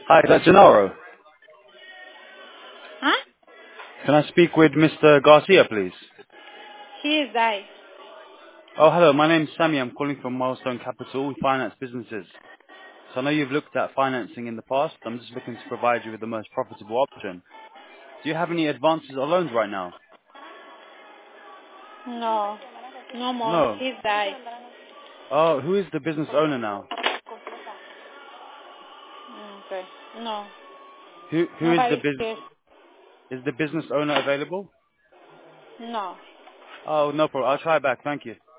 Hi, that's Gennaro. Huh? Can I speak with Mr. Garcia, please? He is died. Oh, hello. My name's Sammy. I'm calling from Milestone Capital. We finance businesses. So I know you've looked at financing in the past. I'm just looking to provide you with the most profitable option. Do you have any advances or loans right now? No. No more. No. He's died. Oh, who is the business owner now? Okay. No. Who is Nobody cares. is the business owner available? No. Oh, no problem. I'll try back. Thank you.